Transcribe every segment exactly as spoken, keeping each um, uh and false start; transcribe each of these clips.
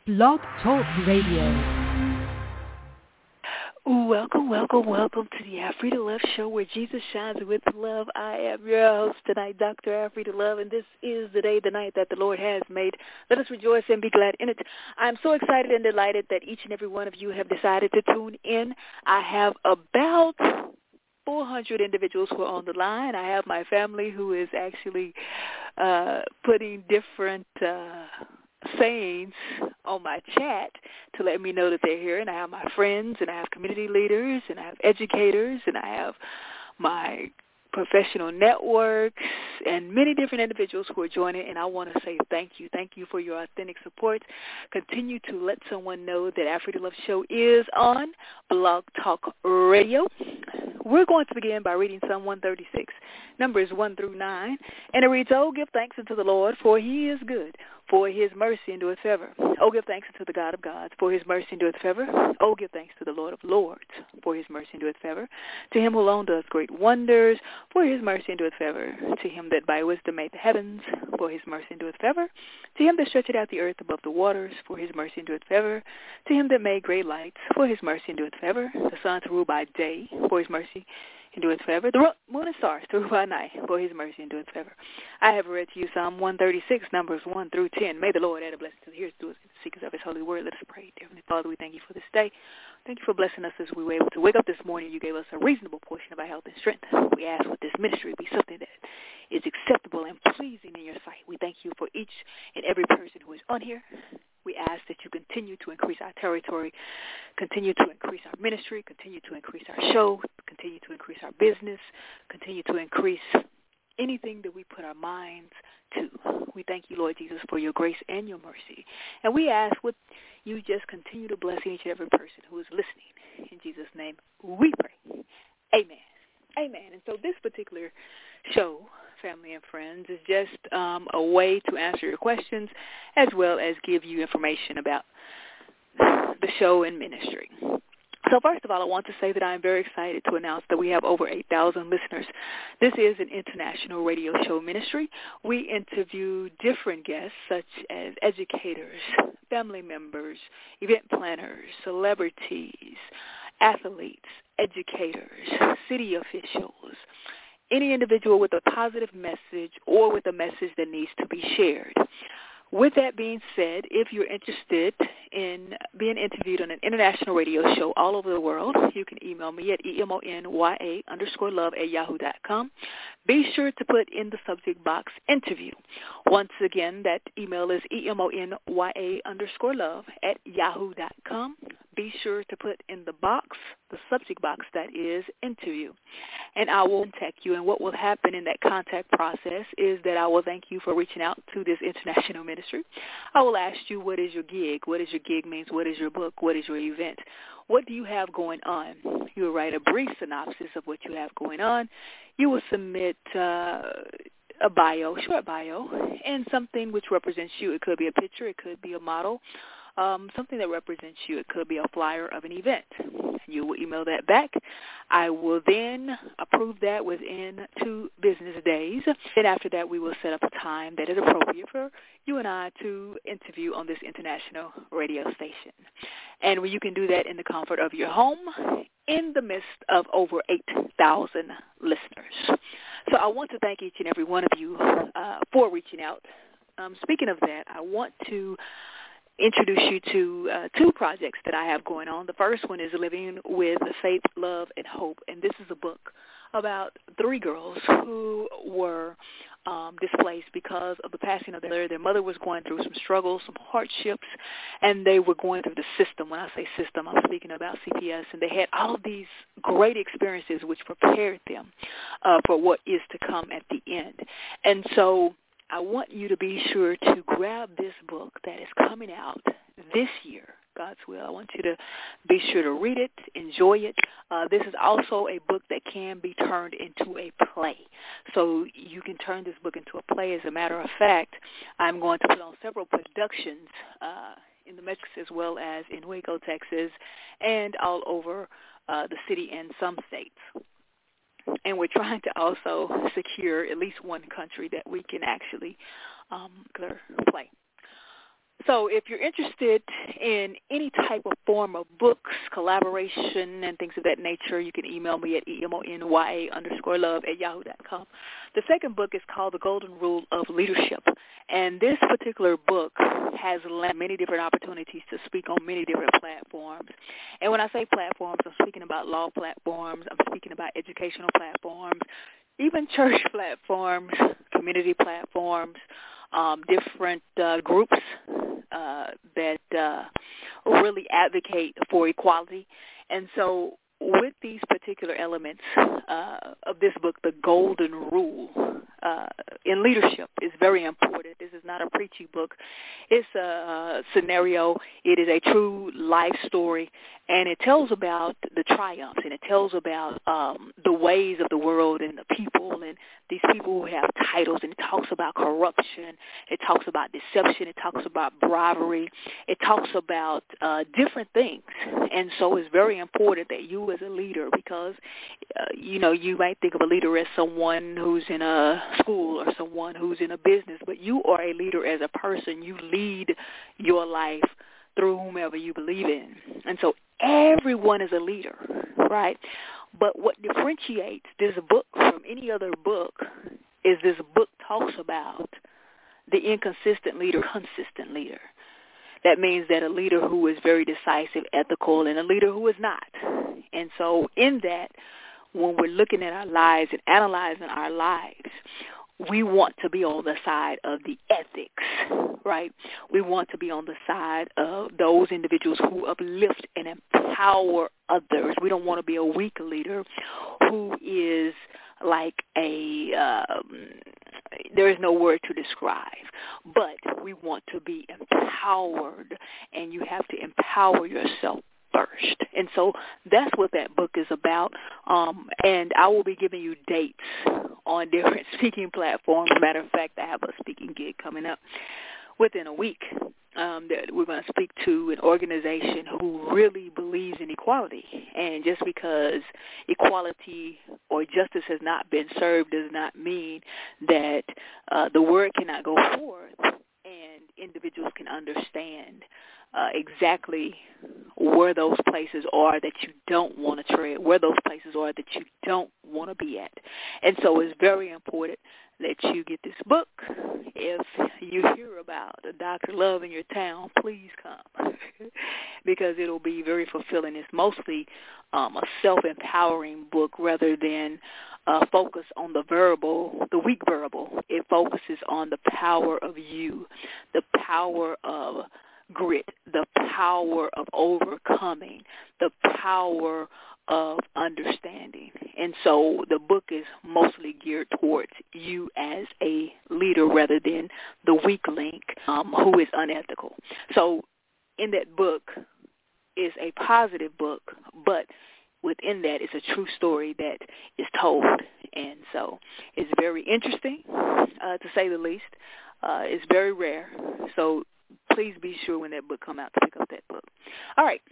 Blog Talk Radio. Welcome, welcome, welcome to the Afrida Love Show, where Jesus shines with love. I am your host tonight, Doctor Afrida Love, and this is the day, the night that the Lord has made. Let us rejoice and be glad in it. I'm so excited and delighted that each and every one of you have decided to tune in. I have about four hundred individuals who are on the line. I have my family who is actually uh, putting different uh, sayings on my chat to let me know that they're here. And I have my friends, and I have community leaders, and I have educators, and I have my professional networks, and many different individuals who are joining, and I want to say thank you. Thank you for your authentic support. Continue to let someone know that Afrida Love Show is on Blog Talk Radio. We're going to begin by reading Psalm one thirty-six, numbers one through nine, and it reads, "Oh, give thanks unto the Lord, for he is good, for his mercy endureth forever. Oh, give thanks unto the God of gods, for his mercy endureth forever. Oh, give thanks to the Lord of lords, for his mercy endureth forever. To him who alone does great wonders, for his mercy endureth forever. To him that by wisdom made the heavens, for his mercy endureth forever. To him that stretcheth out the earth above the waters, for his mercy endureth forever. To him that made great lights, for his mercy endureth forever. The sun to rule by day, for his mercy endureth forever. The moon and stars to rule by night, for his mercy endureth forever." I have read to you Psalm one thirty-six, numbers one through ten. May the Lord add a blessing to the hearers, doers, and seekers of his holy word. Let us pray. Dear Heavenly Father, we thank you for this day. Thank you for blessing us as we were able to wake up this morning. You gave us a reasonable portion of our health and strength. We ask with this ministry be something that is acceptable and pleasing in your sight. We thank you for each and every person who is on here. We ask that you continue to increase our territory, continue to increase our ministry, continue to increase our show, continue to increase our business, continue to increase anything that we put our minds to. We thank you, Lord Jesus, for your grace and your mercy. And we ask would you just continue to bless each and every person who is listening. In Jesus' name we pray. Amen. Amen. And so this particular show, family and friends, is just um, a way to answer your questions as well as give you information about the show and ministry. So first of all, I want to say that I am very excited to announce that we have over eight thousand listeners. This is an international radio show ministry. We interview different guests such as educators, family members, event planners, celebrities, athletes, educators, city officials, any individual with a positive message or with a message that needs to be shared. With that being said, if you're interested in being interviewed on an international radio show all over the world, you can email me at emonya underscore love at yahoo dot com. Be sure to put in the subject box interview. Once again, that email is emonya underscore love at yahoo dot com. Be sure to put in the box, the subject box that is interview. And I will contact you. And what will happen in that contact process is that I will thank you for reaching out to this international ministry. I will ask you, what is your gig? What is your gig means? What is your book? What is your event? What do you have going on? You will write a brief synopsis of what you have going on. You will submit uh, a bio, short bio, and something which represents you. It could be a picture. It could be a model. Um, something that represents you. It could be a flyer of an event. You will email that back. I will then approve that within two business days. And after that, we will set up a time that is appropriate for you and I to interview on this international radio station. And you can do that in the comfort of your home in the midst of over eight thousand listeners. So I want to thank each and every one of you uh, for reaching out. Um, speaking of that, I want to introduce you to uh, two projects that I have going on. The first one is Living with Faith, Love, and Hope, and this is a book about three girls who were um, displaced because of the passing of their mother. Their mother was going through some struggles, some hardships, and they were going through the system. When I say system, I'm speaking about C P S, and they had all of these great experiences which prepared them uh, for what is to come at the end. And so I want you to be sure to grab this book that is coming out this year, God's will. I want you to be sure to read it, enjoy it. Uh, this is also a book that can be turned into a play. So you can turn this book into a play. As a matter of fact, I'm going to put on several productions uh, in the Metro as well as in Waco, Texas, and all over uh, the city and some states. And we're trying to also secure at least one country that we can actually um, play. So if you're interested in any type of form of books, collaboration, and things of that nature, you can email me at E-M-O-N-Y-A underscore love at yahoo dot com. The second book is called The Golden Rule of Leadership. And this particular book has many different opportunities to speak on many different platforms. And when I say platforms, I'm speaking about law platforms, I'm speaking about educational platforms, even church platforms, community platforms, um, different uh, groups uh, that uh, really advocate for equality. And so with these particular elements uh, of this book, The Golden Rule uh, in leadership is very important. This is not a preachy book. It's a scenario. It is a true life story, and it tells about the triumphs, and it tells about um, the ways of the world and the people and these people who have titles, and it talks about corruption. It talks about deception. It talks about bribery. It talks about uh, different things. And so it's very important that you as a leader, because, uh, you know, you might think of a leader as someone who's in a school or someone who's in a business, but you are a leader as a person. You lead your life through whomever you believe in. And so everyone is a leader, right? But what differentiates this book from any other book is this book talks about the inconsistent leader, consistent leader. That means that a leader who is very decisive, ethical, and a leader who is not. And so in that, when we're looking at our lives and analyzing our lives, we want to be on the side of the ethics, right? We want to be on the side of those individuals who uplift and empower others. We don't want to be a weak leader who is like a, um, there is no word to describe, but we want to be empowered, and you have to empower yourself first. And so that's what that book is about. Um, and I will be giving you dates on different speaking platforms. Matter of fact, I have a speaking gig coming up within a week um, that we're going to speak to an organization who really believes in equality. And just because equality or justice has not been served does not mean that uh, the word cannot go forth and individuals can understand Uh, exactly where those places are that you don't want to tread, where those places are that you don't want to be at. And so it's very important that you get this book. If you hear about a Doctor Love in your town, please come because it'll be very fulfilling. It's mostly um, a self-empowering book rather than uh, focus on the verbal, the weak verbal. It focuses on the power of you, the power of grit, the power of overcoming, the power of understanding. And so the book is mostly geared towards you as a leader rather than the weak link um, who is unethical. So in that book is a positive book, but within that is a true story that is told. And so it's very interesting, uh, to say the least. Uh, it's very rare. So please be sure when that book comes out to pick up that book. All right.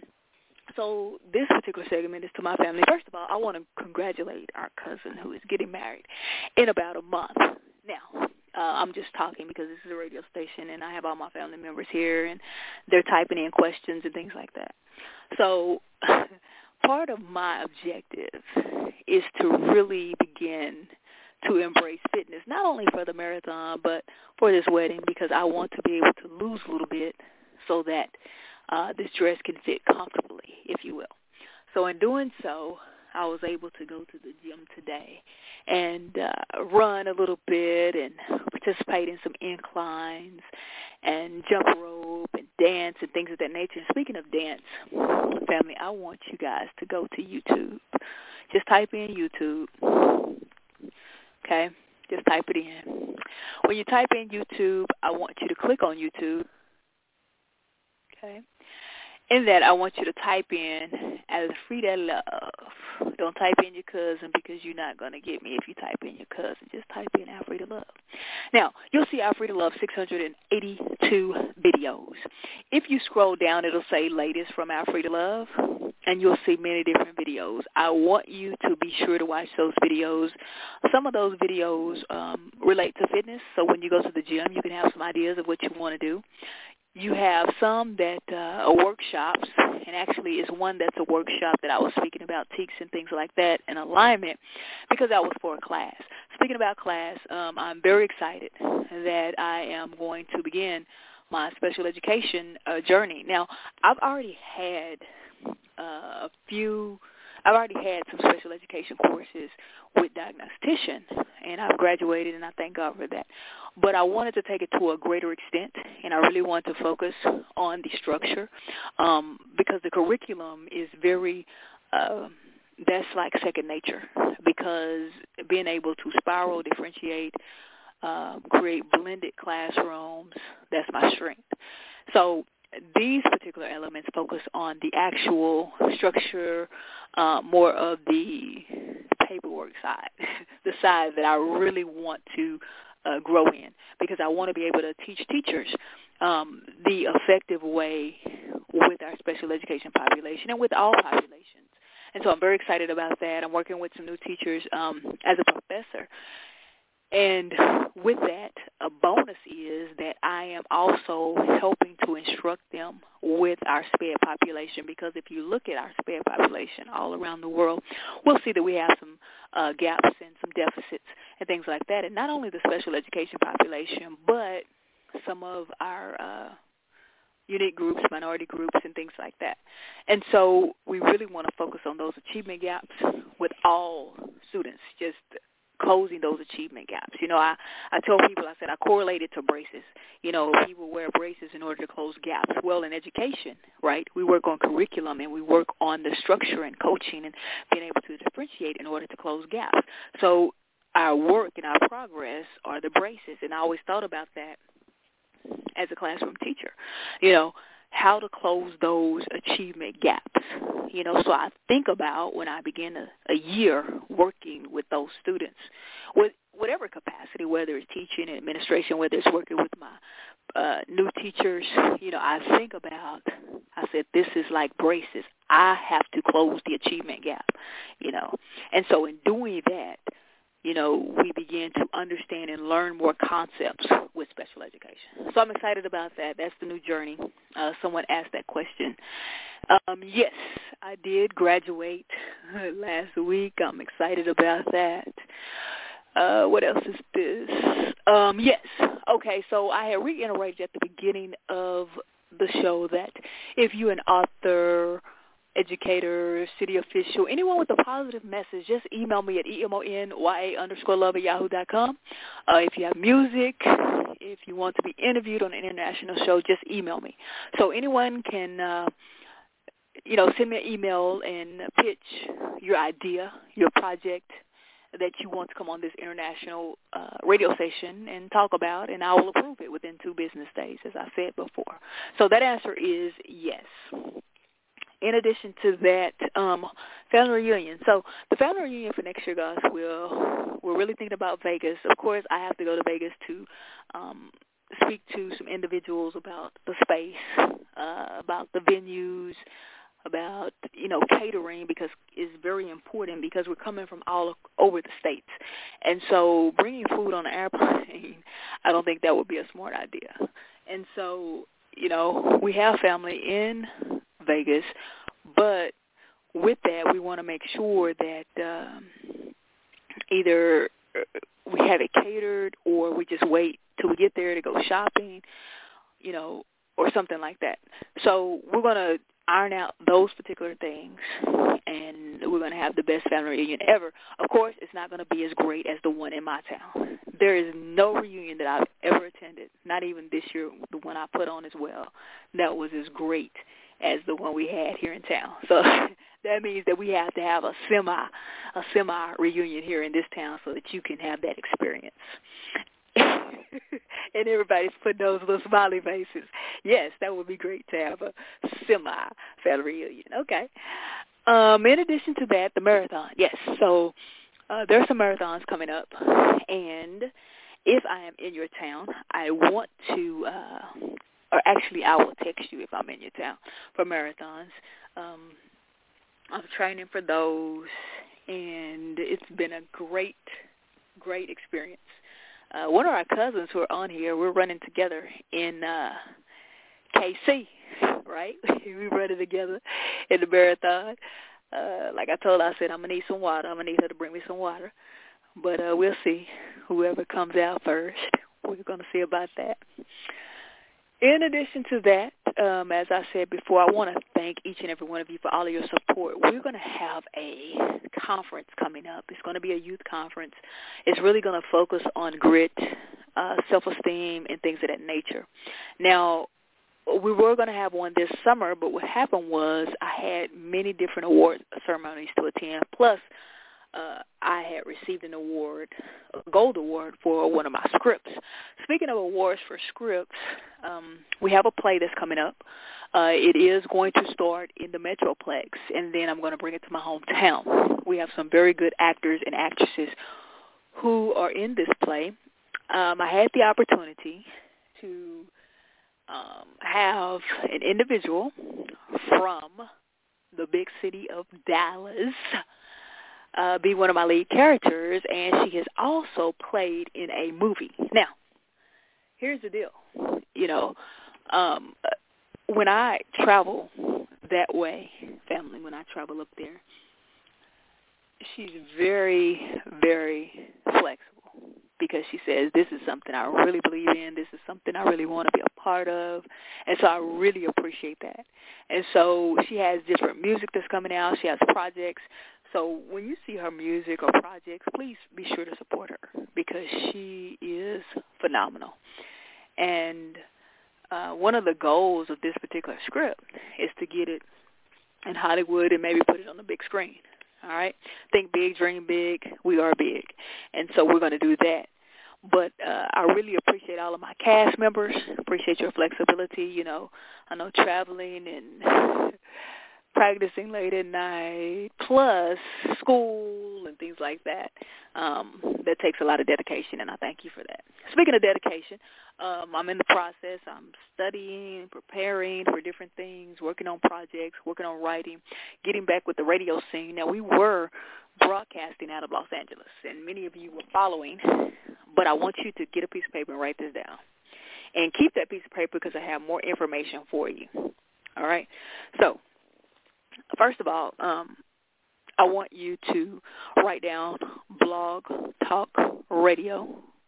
So this particular segment is to my family. First of all, I want to congratulate our cousin who is getting married in about a month. Now, uh, I'm just talking because this is a radio station and I have all my family members here and they're typing in questions and things like that. So part of my objective is to really begin to embrace fitness, not only for the marathon, but for this wedding, because I want to be able to lose a little bit so that uh, this dress can fit comfortably, if you will. So in doing so, I was able to go to the gym today and uh, run a little bit and participate in some inclines and jump rope and dance and things of that nature. And speaking of dance, family, I want you guys to go to YouTube. Just type in YouTube. Okay, just type it in. When you type in YouTube, I want you to click on YouTube. Okay. In that, I want you to type in Alfreda Love. Don't type in your cousin because you're not going to get me if you type in your cousin. Just type in Alfreda Love. Now, you'll see Alfreda Love six hundred eighty-two videos. If you scroll down, it'll say latest from Alfreda Love, and you'll see many different videos. I want you to be sure to watch those videos. Some of those videos um, relate to fitness, so when you go to the gym, you can have some ideas of what you want to do. you have some that uh, are workshops, and actually is one that's a workshop that I was speaking about teaks and things like that and alignment because that was for a class. Speaking about class, um, I'm very excited that I am going to begin my special education uh, journey. Now, I've already had uh, a few, I've already had some special education courses with diagnostician, and I've graduated, and I thank God for that. But I wanted to take it to a greater extent, and I really want to focus on the structure um, because the curriculum is very, uh, that's like second nature, because being able to spiral, differentiate, uh, create blended classrooms, that's my strength. So these particular elements focus on the actual structure, uh, more of the paperwork side, the side that I really want to uh, grow in, because I want to be able to teach teachers um, the effective way with our special education population and with all populations. And so I'm very excited about that. I'm working with some new teachers um, as a professor. And with that, a bonus is that I am also helping to instruct them with our SPED population, because if you look at our SPED population all around the world, we'll see that we have some uh, gaps and some deficits and things like that. And not only the special education population, but some of our uh, unique groups, minority groups, and things like that. And so we really want to focus on those achievement gaps with all students, just closing those achievement gaps. You know, I, I told people, I said, I correlate it to braces. You know, people wear braces in order to close gaps. Well, in education, right, we work on curriculum and we work on the structure and coaching and being able to differentiate in order to close gaps. So our work and our progress are the braces, and I always thought about that as a classroom teacher, you know, how to close those achievement gaps. You know, so I think about when I begin a, a year working with those students, with whatever capacity, whether it's teaching, administration, whether it's working with my uh, new teachers, you know, I think about, I said, this is like braces. I have to close the achievement gap, you know. And so in doing that, you know, we begin to understand and learn more concepts with special education. So I'm excited about that. That's the new journey. Uh, someone asked that question. Um, yes, I did graduate last week. I'm excited about that. Uh, what else is this? Um, yes. Okay, so I had reiterated at the beginning of the show that if you're an author, educator, city official, anyone with a positive message, just email me at E-M-O-N-Y-A underscore love at yahoo dot com. Uh, if you have music, if you want to be interviewed on an international show, just email me. So anyone can, uh, you know, send me an email and pitch your idea, your project that you want to come on this international uh, radio station and talk about, and I will approve it within two business days, as I said before. So that answer is yes. In addition to that, um, family reunion. So the family reunion for next year, guys, we'll, we're really thinking about Vegas. Of course, I have to go to Vegas to um, speak to some individuals about the space, uh, about the venues, about, you know, catering, because it's very important because we're coming from all over the states. And so bringing food on an airplane, I don't think that would be a smart idea. And so, you know, we have family in Vegas, but with that, we want to make sure that um, either we have it catered or we just wait till we get there to go shopping, you know, or something like that. So we're going to iron out those particular things, and we're going to have the best family reunion ever. Of course, it's not going to be as great as the one in my town. There is no reunion that I've ever attended, not even this year, the one I put on as well, that was as great as the one we had here in town. So that means that we have to have a semi, a semi reunion here in this town so that you can have that experience. And everybody's putting those little smiley faces. Yes, that would be great to have a semi-family reunion. Okay. Um, in addition to that, the marathon. Yes, so uh, there are some marathons coming up. And if I am in your town, I want to, uh, or actually I will text you if I'm in your town for marathons. Um, I'm training for those, and it's been a great, great experience. Uh, one of our cousins who are on here, we're running together in uh, K C, right? We run it together in the marathon. Uh, like I told her, I said, I'm going to need some water. I'm going to need her to bring me some water. But uh, we'll see. Whoever comes out first, we're going to see about that. In addition to that, um, as I said before, I want to thank each and every one of you for all of your support. We're going to have a conference coming up. It's going to be a youth conference. It's really going to focus on grit, uh, self-esteem, and things of that nature. Now, we were going to have one this summer, but what happened was I had many different award ceremonies to attend, plus Uh, I had received an award, a gold award for one of my scripts. Speaking of awards for scripts, um, we have a play that's coming up. Uh, it is going to start in the Metroplex, and then I'm going to bring it to my hometown. We have some very good actors and actresses who are in this play. Um, I had the opportunity to um, have an individual from the big city of Dallas Uh, be one of my lead characters, and she has also played in a movie. Now, here's the deal. You know, um, when I travel that way, family, when I travel up there, she's very, very flexible because she says, this is something I really believe in. This is something I really want to be a part of. And so I really appreciate that. And so she has different music that's coming out. She has projects. So when you see her music or projects, please be sure to support her because she is phenomenal. And uh, one of the goals of this particular script is to get it in Hollywood and maybe put it on the big screen. All right? Think big, dream big. We are big. And so we're going to do that. But uh, I really appreciate all of my cast members. Appreciate your flexibility. You know, I know traveling and practicing late at night, plus school and things like that. Um, that takes a lot of dedication, and I thank you for that. Speaking of dedication, um, I'm in the process. I'm studying, preparing for different things, working on projects, working on writing, getting back with the radio scene. Now, we were broadcasting out of Los Angeles, and many of you were following, but I want you to get a piece of paper and write this down. And keep that piece of paper because I have more information for you. All right? So, first of all, um, I want you to write down blog talk radio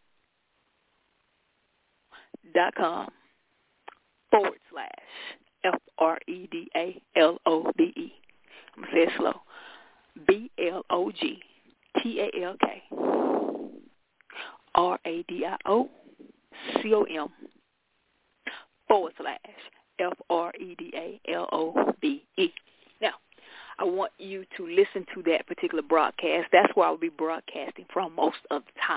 dot com forward slash F R E D A L O D E. I'm going to say it slow. B L O G T A L K R A D I O C O M forward slash F R E D A L O D E. Now, I want you to listen to that particular broadcast. That's where I will be broadcasting from most of the time.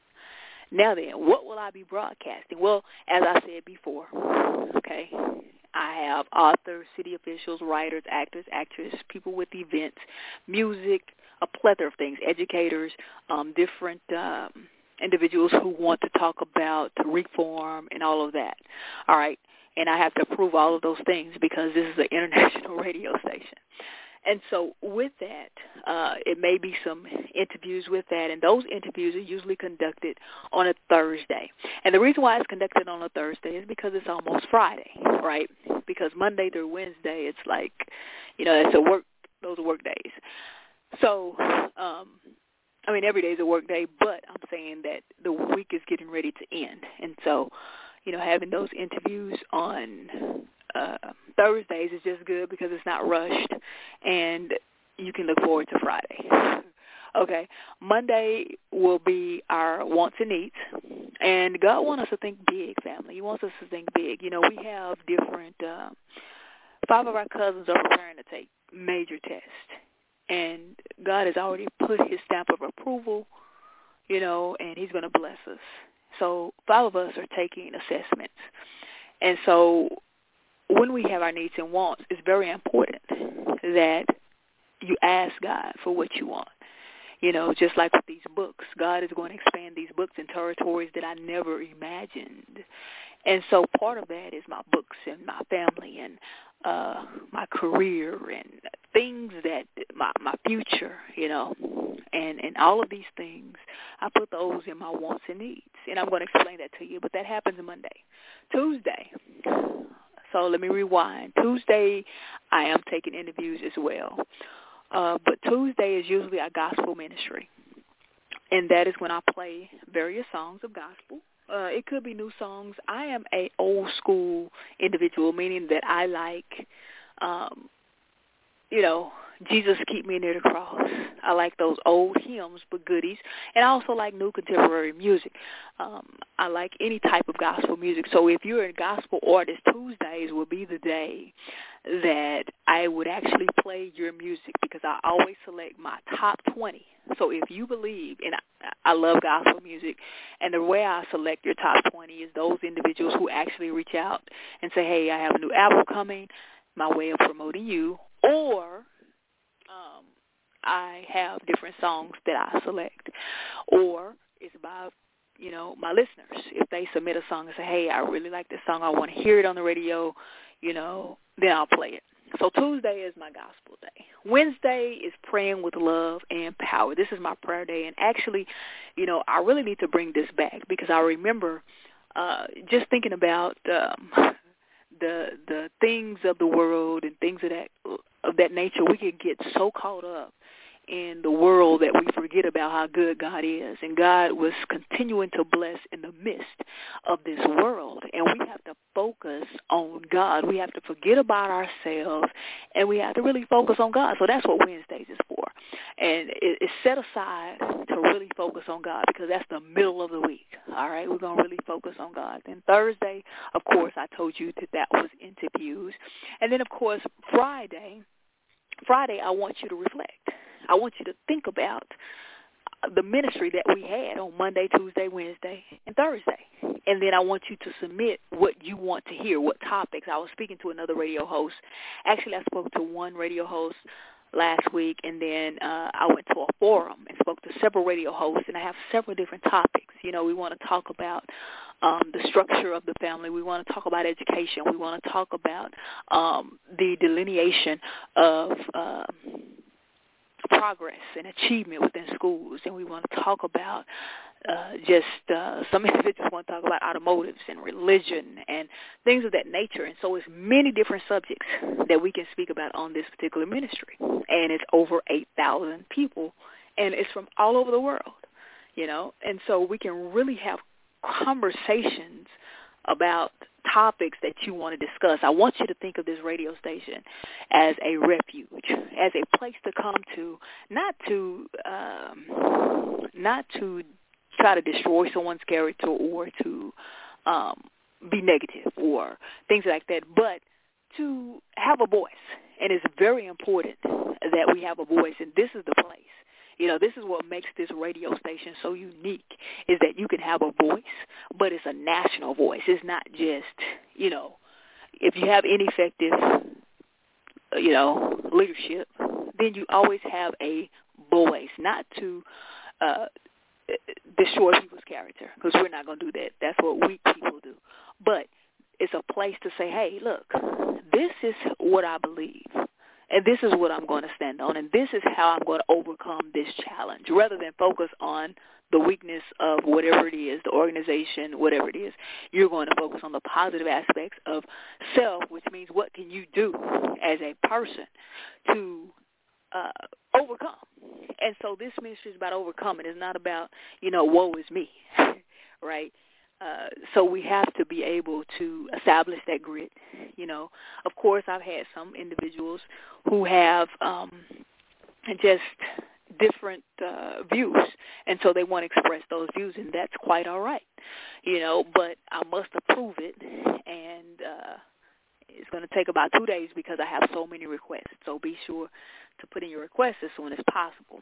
Now then, what will I be broadcasting? Well, as I said before, okay, I have authors, city officials, writers, actors, actresses, people with events, music, a plethora of things, educators, um, different um, individuals who want to talk about reform and all of that. All right. And I have to approve all of those things because this is an international radio station. And so with that, uh, it may be some interviews with that, and those interviews are usually conducted on a Thursday. And the reason why it's conducted on a Thursday is because it's almost Friday, right? Because Monday through Wednesday, it's like, you know, it's a work, those are work days. So, um, I mean, every day is a work day, but I'm saying that the week is getting ready to end. And so, you know, having those interviews on uh, Thursdays is just good because it's not rushed, and you can look forward to Friday. Okay, Monday will be our wants and needs, and God wants us to think big, family. He wants us to think big. You know, we have different, uh, five of our cousins are preparing to take major tests, and God has already put his stamp of approval, you know, and he's going to bless us. So five of us are taking assessments. And so when we have our needs and wants, it's very important that you ask God for what you want. You know, just like with these books, God is going to expand these books in territories that I never imagined. And so part of that is my books and my family and uh, my career and things that my, my future, you know, and, and all of these things, I put those in my wants and needs. And I'm going to explain that to you, but that happens Monday. Tuesday, So let me rewind. Tuesday, I am taking interviews as well. Uh, but Tuesday is usually our gospel ministry. And that is when I play various songs of gospel. Uh, it could be new songs. I am a old school individual, meaning that I like, um, you know, Jesus Keep Me Near the Cross. I like those old hymns, but goodies. And I also like new contemporary music. Um, I like any type of gospel music. So if you're a gospel artist, Tuesdays will be the day that I would actually play your music, because I always select my top twenty. So if you believe, and I, I love gospel music, and the way I select your top twenty is those individuals who actually reach out and say, hey, I have a new album coming, my way of promoting you, or um, I have different songs that I select, or it's about, you know, my listeners. If they submit a song and say, hey, I really like this song, I want to hear it on the radio, you know, then I'll play it. So Tuesday is my gospel day. Wednesday is praying with love and power. This is my prayer day. And actually, you know, I really need to bring this back, because I remember uh, just thinking about um, the the things of the world and things of that of that nature. We can get so caught up in the world that we forget about how good God is. And God was continuing to bless in the midst of this world. And we have to focus on God. We have to forget about ourselves, and we have to really focus on God. So that's what Wednesdays is for. And it's set aside to really focus on God, because that's the middle of the week. All right, we're going to really focus on God. Then Thursday, of course, I told you that that was interviews. And then, of course, Friday, Friday, I want you to reflect. I want you to think about the ministry that we had on Monday, Tuesday, Wednesday, and Thursday. And then I want you to submit what you want to hear, what topics. I was speaking to another radio host. Actually, I spoke to one radio host last week, and then uh, I went to a forum and spoke to several radio hosts, and I have several different topics. You know, we want to talk about um, the structure of the family. We want to talk about education. We want to talk about um, the delineation of uh, progress and achievement within schools, and we want to talk about uh, just uh, some individuals want to talk about automotives and religion and things of that nature. And so it's many different subjects that we can speak about on this particular ministry, and it's over eight thousand people, and it's from all over the world, you know, and so we can really have conversations about topics that you want to discuss. I want you to think of this radio station as a refuge, as a place to come to, not to um, not to try to destroy someone's character or to um, be negative or things like that, but to have a voice. And it's very important that we have a voice, and this is the place. You know, this is what makes this radio station so unique, is that you can have a voice, but it's a national voice. It's not just, you know, if you have ineffective, you know, leadership, then you always have a voice, not to uh, destroy people's character, because we're not going to do that. That's what weak people do. But it's a place to say, hey, look, this is what I believe. And this is what I'm going to stand on, and this is how I'm going to overcome this challenge, rather than focus on the weakness of whatever it is, the organization, whatever it is. You're going to focus on the positive aspects of self, which means what can you do as a person to uh, overcome. And so this ministry is about overcoming. It's not about, you know, woe is me, right? Uh, so we have to be able to establish that grit. You know, of course, I've had some individuals who have um, just different uh, views, and so they want to express those views, and that's quite all right. You know, but I must approve it, and uh, it's going to take about two days because I have so many requests. So be sure to put in your requests as soon as possible.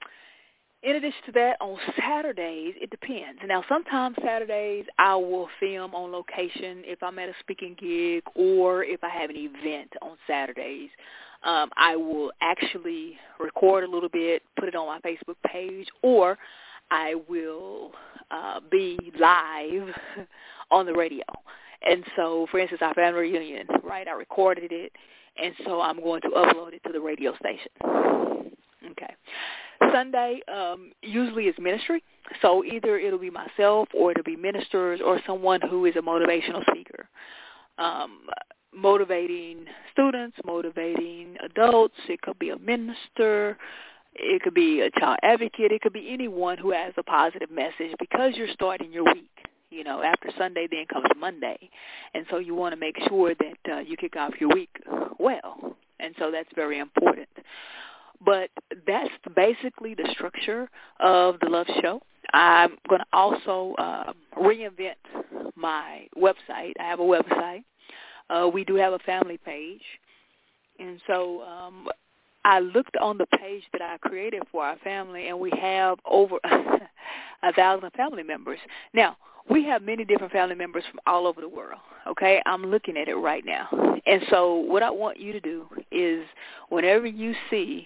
In addition to that, on Saturdays, it depends. Now, sometimes Saturdays I will film on location if I'm at a speaking gig or if I have an event on Saturdays. Um, I will actually record a little bit, put it on my Facebook page, or I will uh, be live on the radio. And so, for instance, our family reunion, right, I recorded it, and so I'm going to upload it to the radio station. Okay. Sunday um, usually is ministry, so either it'll be myself or it'll be ministers or someone who is a motivational speaker. Um, motivating students, motivating adults. It could be a minister. It could be a child advocate. It could be anyone who has a positive message because you're starting your week. You know, after Sunday, then comes Monday. And so you want to make sure that uh, you kick off your week well. And so that's very important. But that's basically the structure of the Love Show. I'm going to also uh, reinvent my website. I have a website. Uh, we do have a family page. And so um, I looked on the page that I created for our family, and we have over a thousand family members. Now, we have many different family members from all over the world, okay? I'm looking at it right now. And so what I want you to do is whenever you see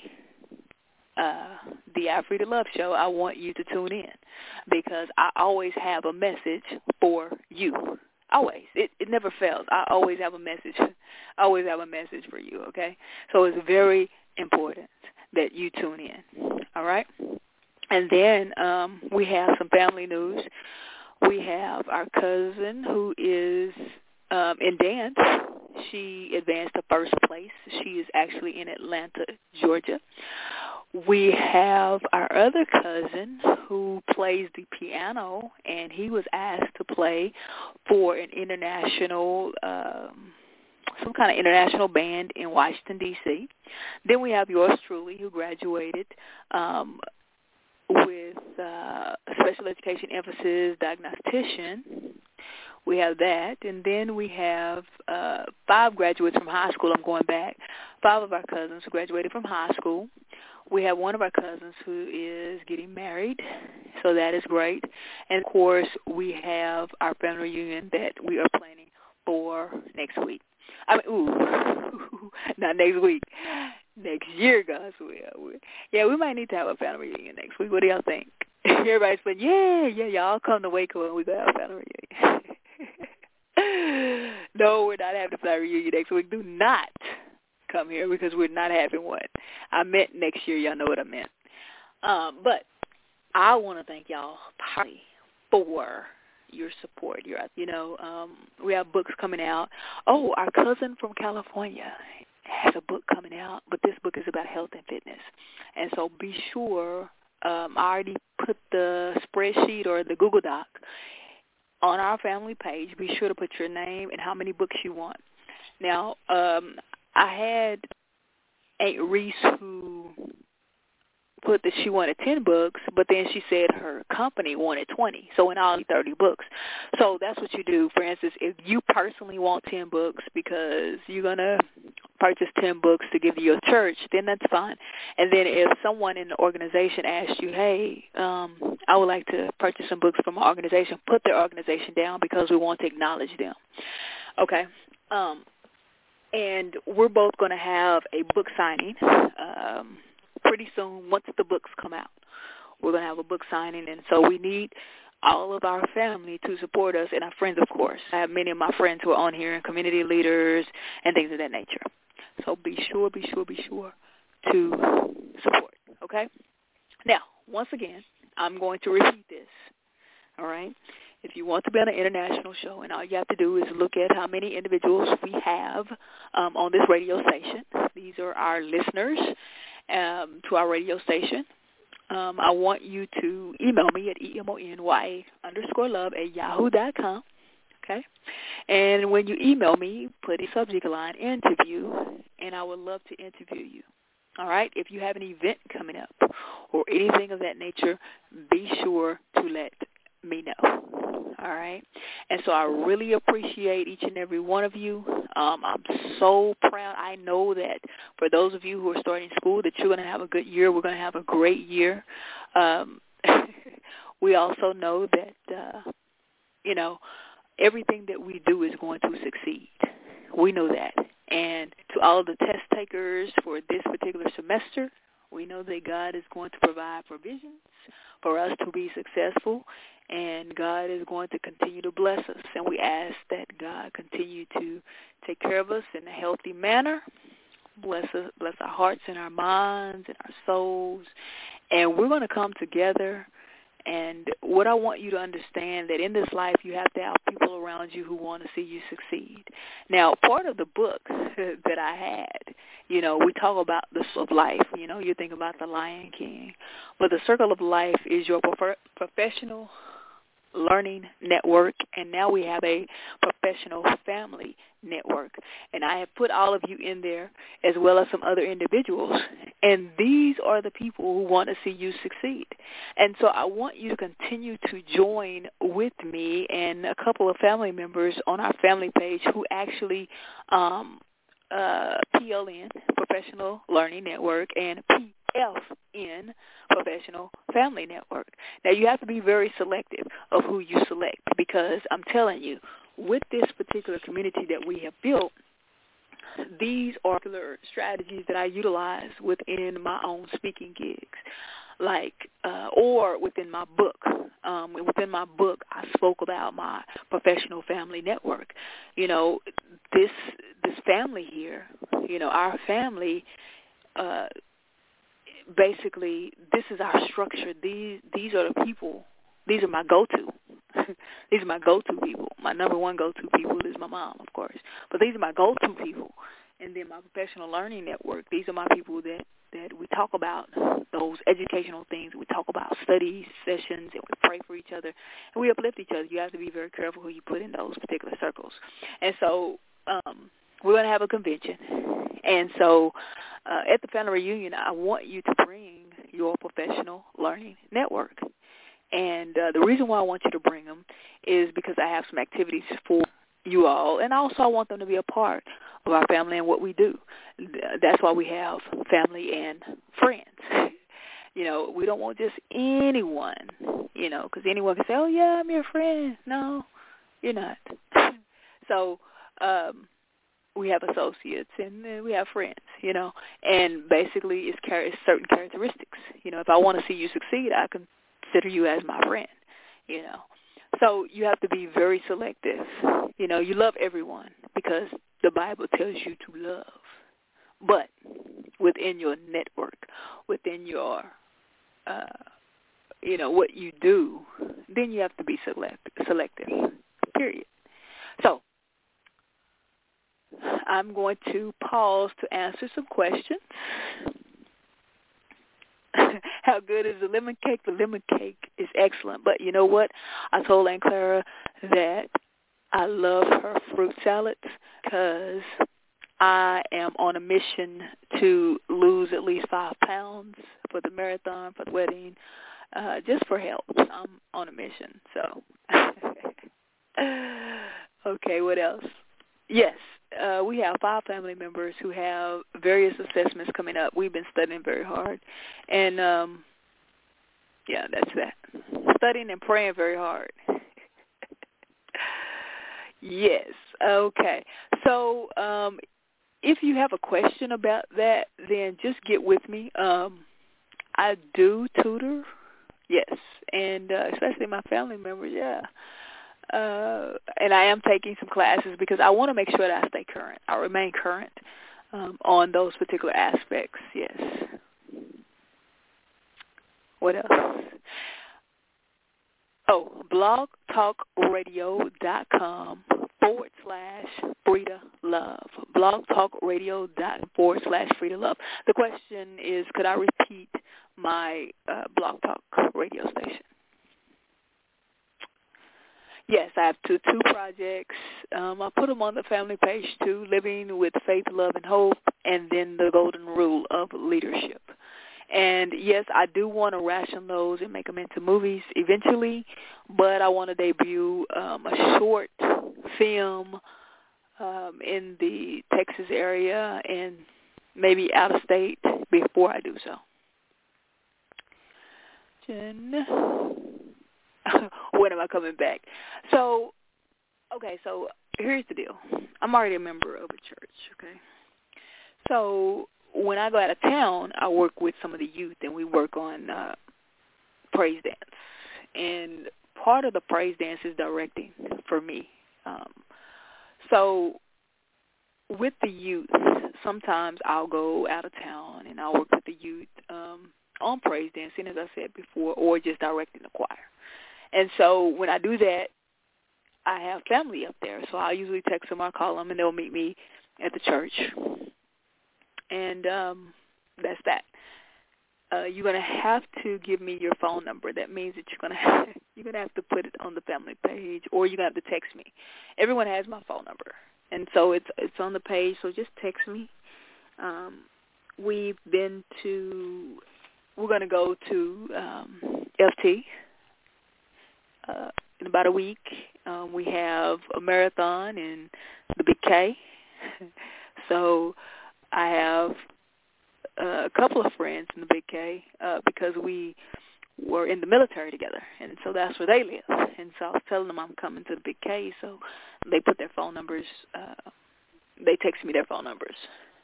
uh, the Afrida Love Show, I want you to tune in because I always have a message for you. Always. It, it never fails. I always have a message. I always have a message for you, okay? So it's very important that you tune in, all right? And then um, we have some family news. We have our cousin who is um, in dance. She advanced to first place. She is actually in Atlanta, Georgia. We have our other cousin who plays the piano, and he was asked to play for an international, um, some kind of international band in Washington, D C Then we have yours truly who graduated um, with uh, special education emphasis diagnostician. We have that. And then we have uh, five graduates from high school. I'm going back. Five of our cousins who graduated from high school. We have one of our cousins who is getting married, so that is great. And, of course, we have our family reunion that we are planning for next week. I mean, ooh, not next week. Next year, God's will. Yeah, we might need to have a family reunion next week. What do y'all think? Everybody's like, yeah, yeah, y'all come to Waco and we're going to have a family reunion. No, we're not having a family reunion next week. Do not come here because we're not having one. I meant next year. Y'all know what I meant. Um, but I want to thank y'all partly for your support. Your, you know, um, we have books coming out. Oh, our cousin from California has a book coming out, but this book is about health and fitness. And so be sure, um, I already put the spreadsheet or the Google Doc on our family page. Be sure to put your name and how many books you want. Now, um, I had Aunt Reese who put that she wanted ten books, but then she said her company wanted twenty, so in all thirty books. So that's what you do. For instance, if you personally want ten books because you're going to purchase ten books to give to your church, then that's fine. And then if someone in the organization asks you, hey, um, I would like to purchase some books from our organization, put their organization down because we want to acknowledge them. Okay? Um, and we're both going to have a book signing um pretty soon. Once the books come out, we're going to have a book signing, and so we need all of our family to support us and our friends, of course. I have many of my friends who are on here and community leaders and things of that nature. So be sure, be sure, be sure to support, okay? Now, once again, I'm going to repeat this, all right? If you want to be on an international show, and all you have to do is look at how many individuals we have um, on this radio station. These are our listeners um, to our radio station. Um, I want you to email me at emonya underscore love at yahoo dot com, okay? And when you email me, put a subject line, interview, and I would love to interview you. All right? If you have an event coming up or anything of that nature, be sure to let me know. All right? And so I really appreciate each and every one of you. Um, I'm so proud. I know that for those of you who are starting school that you're going to have a good year. We're going to have a great year. Um, we also know that, uh, you know, everything that we do is going to succeed. We know that. And to all of the test takers for this particular semester, we know that God is going to provide provisions for us to be successful, and God is going to continue to bless us. And we ask that God continue to take care of us in a healthy manner, bless us, bless our hearts and our minds and our souls. And we're going to come together And what I want you to understand that in this life you have to have people around you who want to see you succeed. Now, part of the book that I had, you know, we talk about the circle of life. You know, you think about the Lion King. But the circle of life is your prof- professional learning network, and now we have a professional family network. And I have put all of you in there as well as some other individuals, and these are the people who want to see you succeed. And so I want you to continue to join with me and a couple of family members on our family page who actually um, uh, P L N, Professional Learning Network, and P F N, Professional Family Network. Now, you have to be very selective of who you select, because I'm telling you, with this particular community that we have built, these are particular strategies that I utilize within my own speaking gigs, like, uh, or within my book. Um, within my book, I spoke about my professional family network. You know, this this family here, you know, our family, uh, basically, this is our structure. These these are the people. These are my go-to. These are my go-to people. My number one go-to people is my mom, of course. But these are my go-to people. And then my professional learning network, these are my people that, that we talk about those educational things. We talk about study sessions, and we pray for each other, and we uplift each other. You have to be very careful who you put in those particular circles. And so um, we're going to have a convention. And so uh, at the family reunion, I want you to bring your professional learning network. And uh, the reason why I want you to bring them is because I have some activities for you all, and also I want them to be a part of our family and what we do. That's why we have family and friends. You know, we don't want just anyone, you know, because anyone can say, oh, yeah, I'm your friend. No, you're not. So um, we have associates and uh, we have friends, you know, and basically it's, char- it's certain characteristics. You know, if I want to see you succeed, I can consider you as my friend, you know. So you have to be very selective. You know, you love everyone because the Bible tells you to love. But within your network, within your, uh, you know, what you do, then you have to be select- selective, period. So I'm going to pause to answer some questions. How good is the lemon cake? The lemon cake is excellent. But you know what? I told Aunt Clara that I love her fruit salads because I am on a mission to lose at least five pounds for the marathon, for the wedding, uh, just for health. I'm on a mission. So, okay, what else? Yes, uh, we have five family members who have various assessments coming up. We've been studying very hard. And, um, yeah, that's that. Studying and praying very hard. Yes, okay. So um, if you have a question about that, then just get with me. Um, I do tutor, yes, and uh, especially my family members, yeah. Uh, and I am taking some classes because I want to make sure that I stay current. I remain current um, on those particular aspects, yes. What else? Oh, blogtalkradio.com forward slash Frida Love. Blogtalkradio.com forward slash Frida Love. The question is, could I repeat my uh, Blog Talk radio station? Yes, I have two, two projects. Um, I put them on the family page too, Living with Faith, Love, and Hope, and then the Golden Rule of Leadership. And, yes, I do want to ration those and make them into movies eventually, but I want to debut um, a short film um, in the Texas area and maybe out of state before I do so. Jen, when am I coming back? So, okay, so here's the deal. I'm already a member of a church, okay? So when I go out of town, I work with some of the youth, and we work on uh, praise dance. And part of the praise dance is directing for me. Um, so with the youth, sometimes I'll go out of town, and I'll work with the youth. Um, on praise dancing, as I said before, or just directing the choir. And so when I do that, I have family up there. So I usually text them or call them, and they'll meet me at the church. And um, that's that. Uh, you're going to have to give me your phone number. That means that you're going to have, you're going to have to put it on the family page, or you're going to have to text me. Everyone has my phone number, and so it's it's on the page. So just text me. Um, we've been to. We're going to go to um, F T uh, in about a week. Um, we have a marathon in the Big K. So I have Uh, a couple of friends in the Big K uh, because we were in the military together, and so that's where they live. And so I was telling them I'm coming to the Big K, so they put their phone numbers, uh, they text me their phone numbers.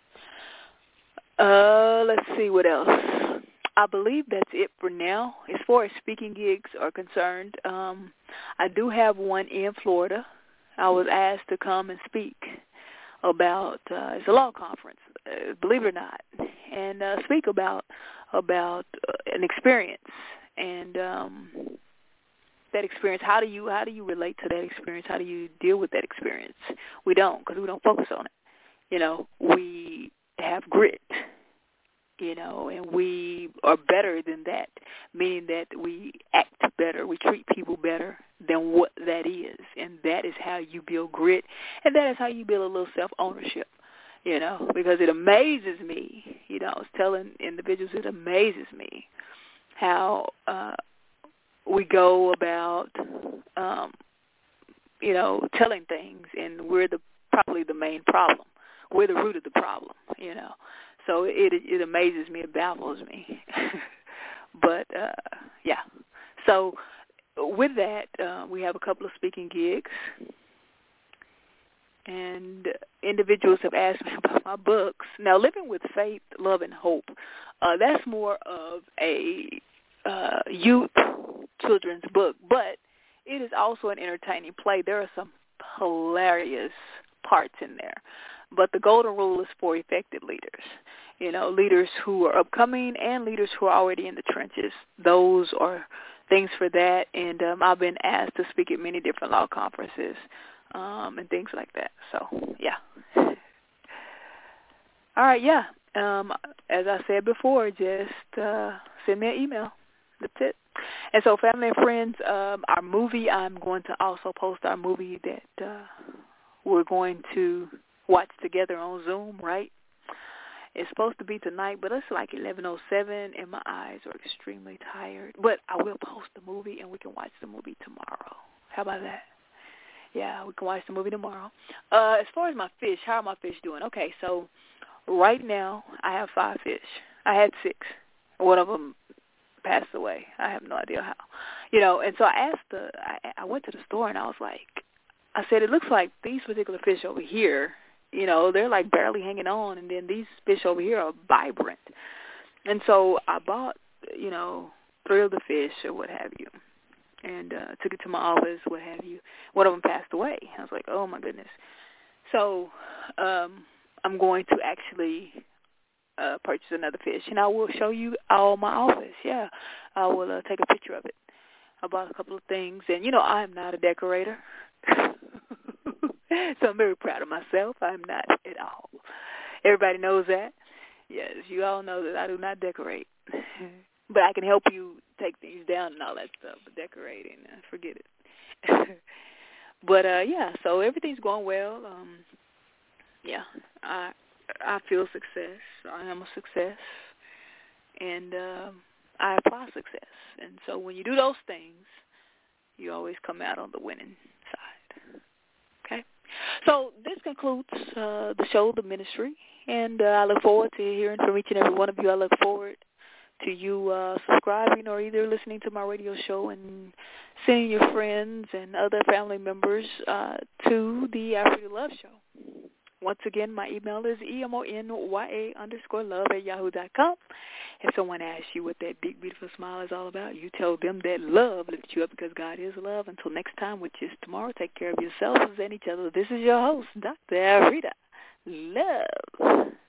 Uh, let's see what else. I believe that's it for now. As far as speaking gigs are concerned, um, I do have one in Florida. I was asked to come and speak about, uh, it's a law conference, uh, believe it or not, and uh, speak about about uh, an experience and um, that experience. How do you how do you relate to that experience? How do you deal with that experience? We don't, because we don't focus on it. You know, we have grit. You know, and we are better than that, meaning that we act better, we treat people better than what that is, and that is how you build grit, and that is how you build a little self-ownership, you know, because it amazes me, you know, I was telling individuals, it amazes me how uh, we go about, um, you know, telling things, and we're the probably the main problem. We're the root of the problem, you know. So it it amazes me, it baffles me. But, uh, yeah. So with that, uh, we have a couple of speaking gigs. And individuals have asked me about my books. Now, Living with Faith, Love, and Hope, uh, that's more of a uh, youth children's book. But it is also an entertaining play. There are some hilarious parts in there. But the golden rule is for effective leaders, you know, leaders who are upcoming and leaders who are already in the trenches. Those are things for that. And um, I've been asked to speak at many different law conferences um, and things like that. So, yeah. All right, yeah. Um, as I said before, just uh, send me an email. That's it. And so, family and friends, um, our movie, I'm going to also post our movie that uh, we're going to watch together on Zoom, right? It's supposed to be tonight, but it's like eleven oh seven, and my eyes are extremely tired. But I will post the movie, and we can watch the movie tomorrow. How about that? Yeah, we can watch the movie tomorrow. Uh, as far as my fish, how are my fish doing? Okay, so right now I have five fish. I had six. One of them passed away. I have no idea how. You know, and so I asked the, I, I went to the store, and I was like, I said, it looks like these particular fish over here, you know, they're like barely hanging on, and then these fish over here are vibrant. And so I bought, you know, three of the fish or what have you, and uh, took it to my office, what have you. One of them passed away. I was like, oh, my goodness. So um, I'm going to actually uh, purchase another fish, and I will show you all my office. Yeah, I will uh, take a picture of it. I bought a couple of things, and, you know, I am not a decorator. So I'm very proud of myself. I'm not at all. Everybody knows that. Yes, you all know that I do not decorate. But I can help you take things down and all that stuff. But decorating, forget it. But, uh, yeah, so everything's going well. Um, yeah, I I feel success. I am a success. And um, I apply success. And so when you do those things, you always come out on the winning side. Okay? So this concludes uh, the show, the ministry, and uh, I look forward to hearing from each and every one of you. I look forward to you uh, subscribing or either listening to my radio show and sending your friends and other family members uh, to the Africa Love Show. Once again, my email is E-M-O-N-Y-A underscore love at yahoo dot com. If someone asks you what that big, beautiful smile is all about, you tell them that love lifts you up because God is love. Until next time, which is tomorrow, take care of yourselves and each other. This is your host, Doctor Afrida Love.